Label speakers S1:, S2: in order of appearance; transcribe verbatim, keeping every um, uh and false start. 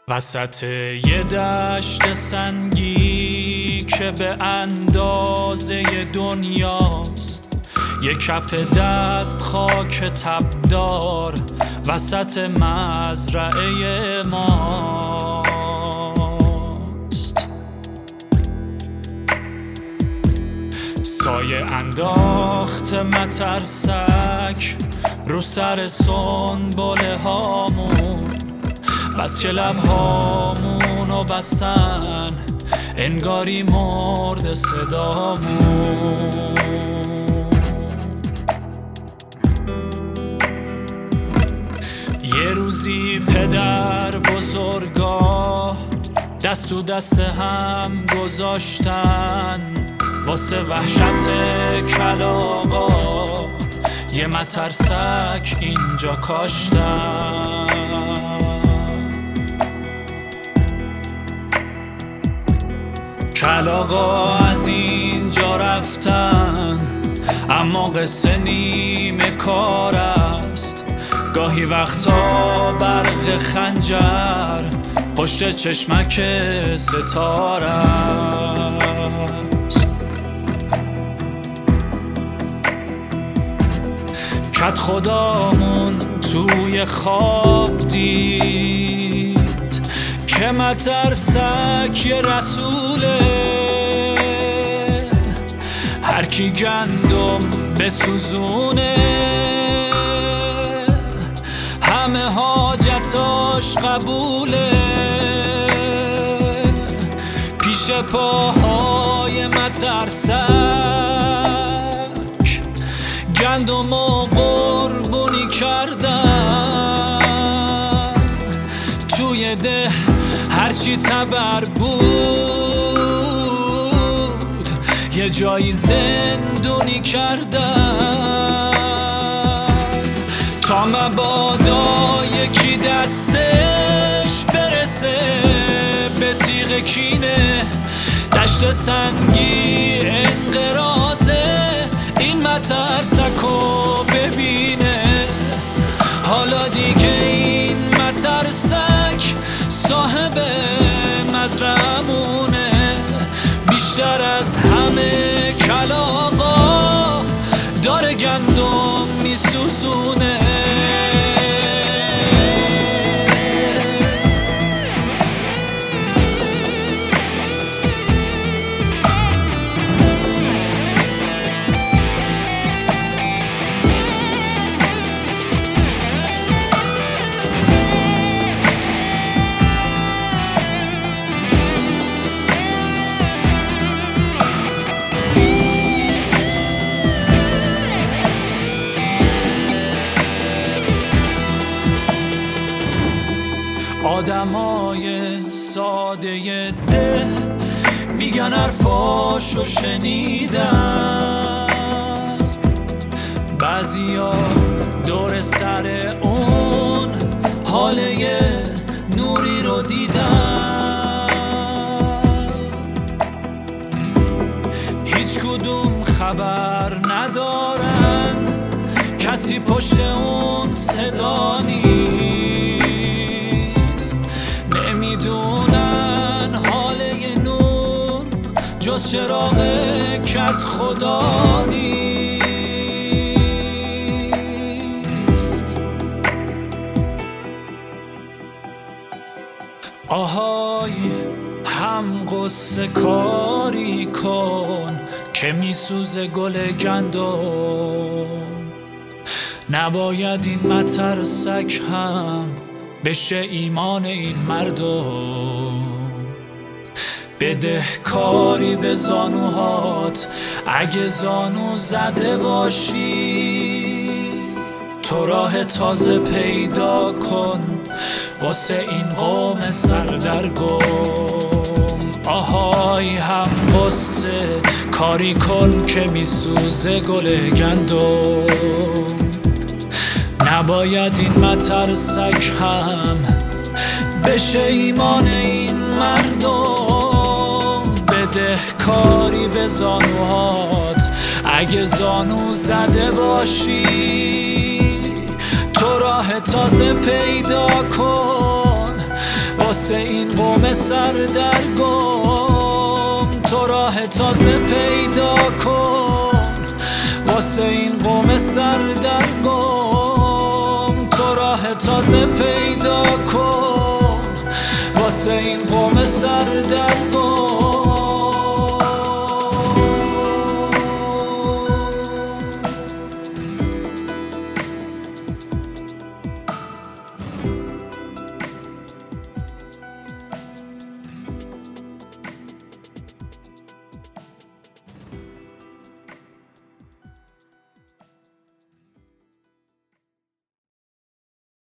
S1: وسط یه دشت سنگی که به اندازه دنیاست، یه کف دست خاک تبدار وسط مزرعه ماست. سایه انداخت مترسک رو سر سنبله هامون، بس که لبهامونو بستن انگاری مرد صدامون. یه روزی پدر بزرگا دست تو دست هم گذاشتن واسه وحشت کلاغا، یه مترسک اینجا کاشتن. کلاغا از اینجا رفتن، اما قصه نیمه کار است. گاهی وقتا برق خنجر پشت چشمک ستاره است. کت خدامون توی خواب دید که مترسک یه رسوله، هر کی گندم بسوزونه همه حاجتاش قبوله. پیش پاهای مترسک گندم و قربونی کردن، توی ده هرچی تبر بود یه جایی زندونی کردن، تا مبادا یکی دستش برسه به تیغ کینه. دشت سنگی انقراضه این مترسکو ببینه. حالا دیگه این مترسک صاحب مزرعمونه، بیشتر از همه کلاغا داره گندم میسوزونه. آدمای ساده ده میگن حرفاشو شنیدن، بعضیا دور سر اون حاله نوری رو دیدن. هیچ کدوم خبر ندارن کسی پشت اون صدا نیست، نمیدونن حاله نور جز چراغ کت خدا نیست. آهای هم قصه کاری کن که میسوزه گل گندم، نباید این مترسک هم بشه ایمان این مردم. بده کاری به زانوهات اگه زانو زده باشی، تو راه تازه پیدا کن واسه این قوم سردرگم. آهای هم قصه کاری کن که میسوزه گل گندم، نباید این مترسک هم بشه ایمان این مردم. بده کاری به زانوهات اگه زانو زده باشی، تو راه تازه پیدا کن واسه واسه این قوم سردرگم تو راه تازه پیدا کن، واسه این قوم سردرگم تو راه تازه پیدا کن، واسه این قوم سردرگم